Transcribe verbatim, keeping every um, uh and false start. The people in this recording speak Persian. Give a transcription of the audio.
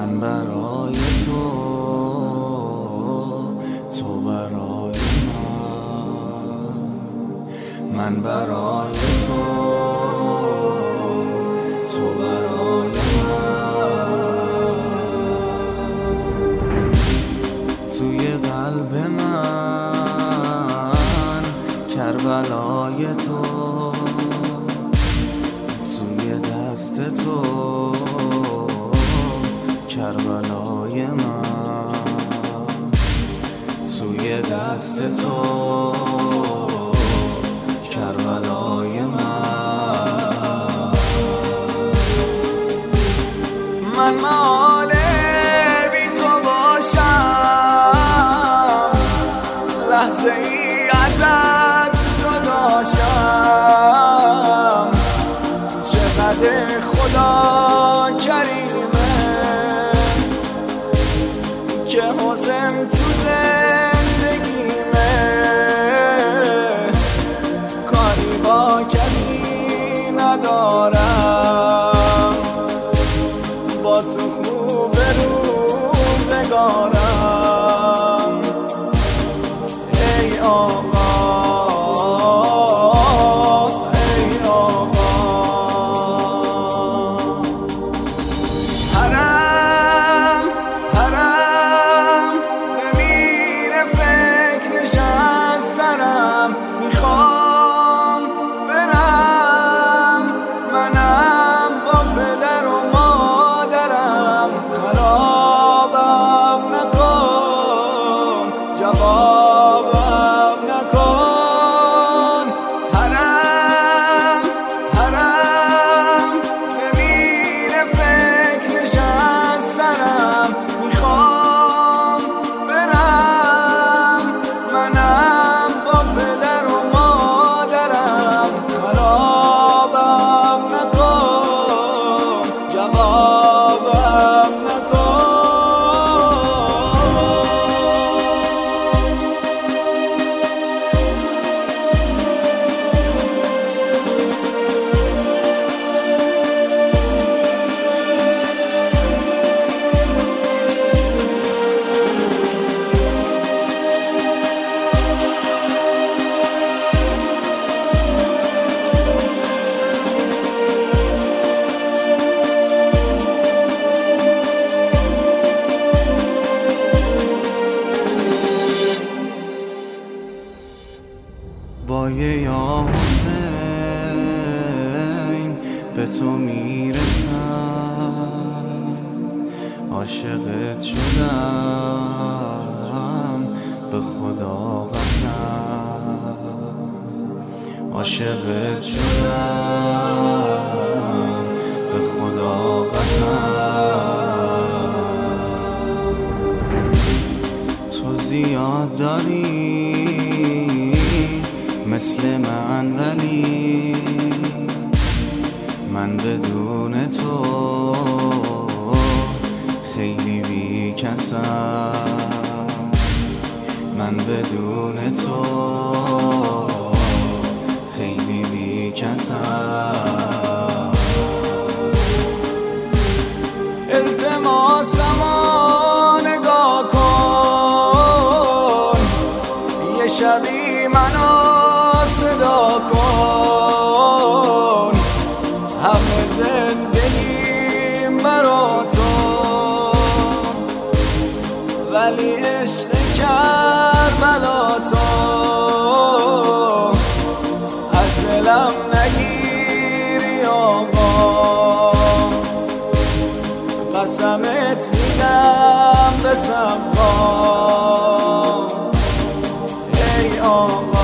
من برای تو، تو برای من. من برای تو، تو برای من. توی قلب من کربلای تو، توی دست تو کربلای من، توی دست تو کربلای من. من محال بی تو باشم، لحظه ای ازت جداشم. چقدر خدا کریمه که حسن تو زندگیمه، کاری با کسی ندارم، با تو خوب روزگارم. ای آقا میخوام برم، منم با پدر و مادرم. خرابم نکن، جوابم نکن. حرم حرم بمیره فکرش از سرم. میخوام برم، منم با پدر و مادرم. خرابم نکن، جوابم نکن. با یه یا حسین به تو میرسم، عاشقت شدم به خدا قسم. عاشقت شدم به خدا قسم. تو زیاد داری مثل من، ولی من بدون تو خیلی بی کسم. من بدون تو خیلی بی کسم. التماسمو نگاه کن، یه شبی منو صدا کن. همه زندگیم برا تو، ولی عشق کربلا تو از دلم نگیری آقا. قسمت میدم به صبا. ای آقا